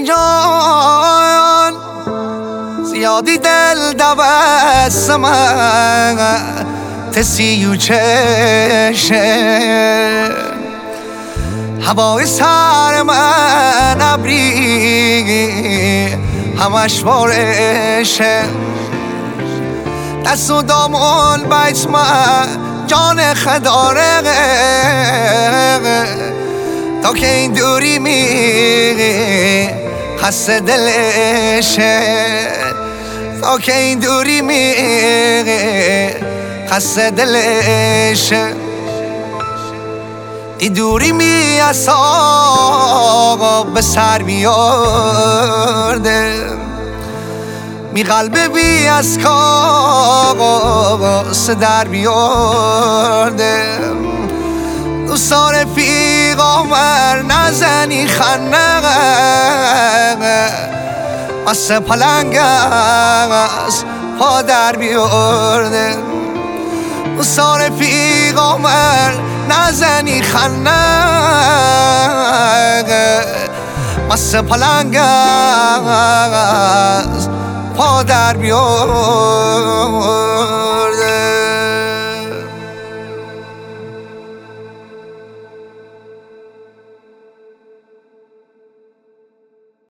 جان زیادی دل دوست من تسی و چشه هوای سر من ابری همش بارشه دست و دامون بیت من جان خداره تا که این دوری می خسته دلشه تا که این دوری می خسته دلشه این دوری می از آقا به سر بیارده می قلب بی از کاغاز در بیارده دوستان پیغامبر نزنی خنق مثل پلنگ از پا در بیارده دوستان پیغامبر نزنی خنق مثل پلنگ از پا در بیارده